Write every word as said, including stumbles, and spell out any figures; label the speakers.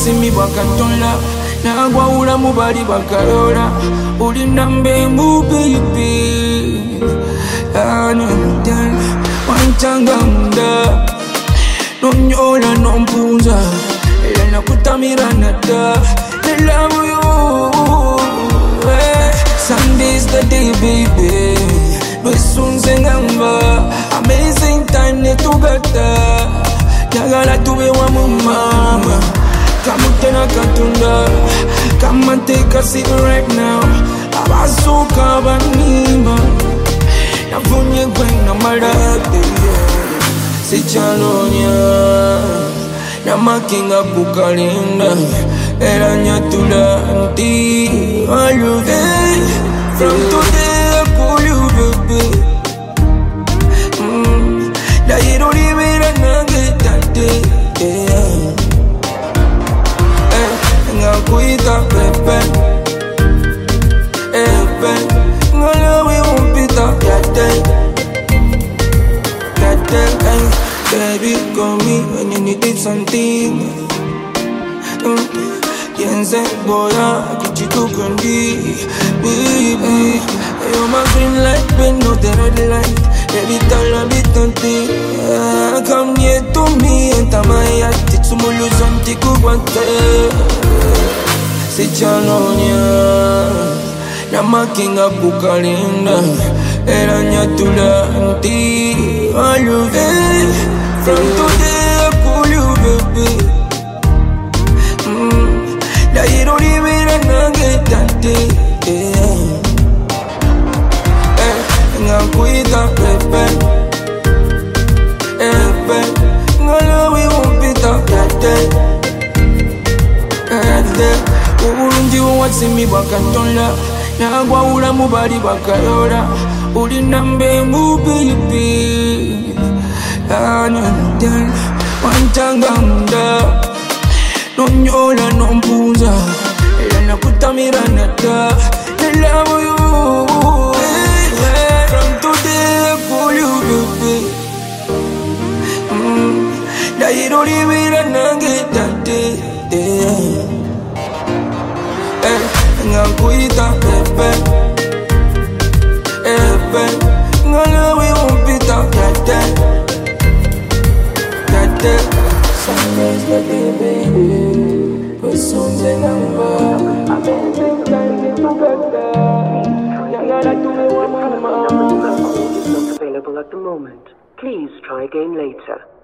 Speaker 1: watimi bwakatonda nagwawula mu bali bakalola uli nambe mu baby wantanga munda nonyola nompunza era nakutamira nadda I love you hey. Sunday's the day baby lwesunze ngamba amazing time netugata njagala tube wamu mama kamutena katonda come and take a seat right now abasuka banimba nafunye gwena malade sichalonya namakinga kukalinda era nyatula nti I love you from today I call you baby mm. Dairo libera nangetate yeah. eh, ngakuita pepe epe ngalawi umpita yate yate eh. Baby call me when you needed something mm. Yenze boya kichikukundi baby you're my green light but not the red light baby tell a bit on thing yeah, come near to me enter my heart it's muluzanti kukwante sichalonya namakinga kukalinda era nyatula nti I love you from today I call you baby Dairo libera nangetate yeah. eh, ngakuita pepe epe ngalawi umpita yate yate ubulungi watimi bwakatonda nagwawula mu bali bakalola uli nambe mu baby wantanga munda nonyola nompunza era nakutamira nadda I love you hey. From today I call you baby mm. Dairo libera nangetate yeah. eh, ngakuita pepe epe ngalawi umpita yate yate Sunday's the day baby lwesunze ngamba amazing time netugata njagala tube wamu mama
Speaker 2: is not available at the moment. Please try again later.